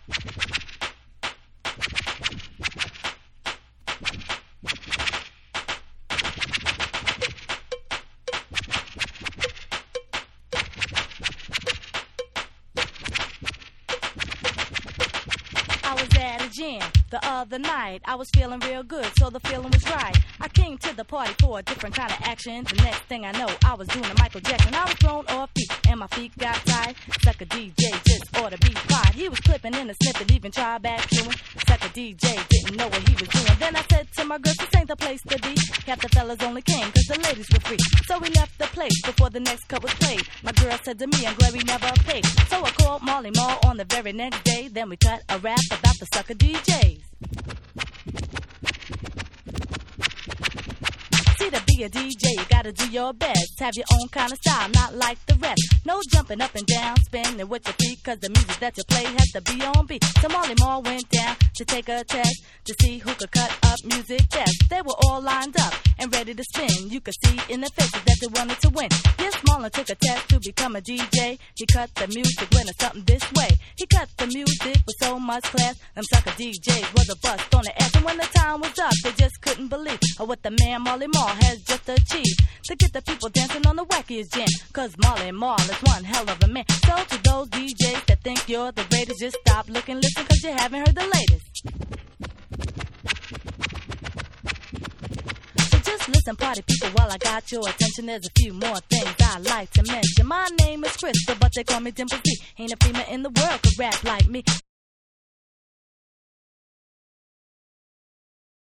I was at a gym the other night. I was feeling real good, so the feeling was right. I came to the party for a different kind of action. The next thing I know, I was doing a Michael Jackson. I was thrown off feet, and my feet got tied. Sucker DJ just ought to be quiet. He was clipping in a snippet, even tried back chewing. Sucker DJ didn't know what he was doing. Then I said to my girl, this ain't the place to be. Half the fellas only came cause the ladies were free. So we left the place before the next cut was played. My girl said to me, I'm glad we never paid. So I called Marley Marl on the very next day. Then we cut a rap about the sucker DJs. See, to be a DJ, you gotta do your best. Have your own kind of style, not like the rest. No jumping up and down, spinning with your feet, cause the music that you play has to be on beat. So Marley Marl went down to take a test to see who could cut up music best. They were all lined up and ready to spin. You could see in their faces that they wanted to win. Yes, Marlon took a test to become a DJ. He cut the music when it's something this way. He cut the music with so much class. Them sucker DJs was a bust on the ass. And when the time was up, they just couldn't believe what the man Marley Marl has just achieved. To get the people dancing on the wackiest jam. Cause Marley Marl is one hell of a man. So to those DJs that think you're the greatest, just stop, look and listen, cause you haven't heard the latest. So just listen, party people, while I got your attention. There's a few more things I'd like to mention. My name is Crystal, but they call me Dimple D. Ain't a female in the world could rap like me.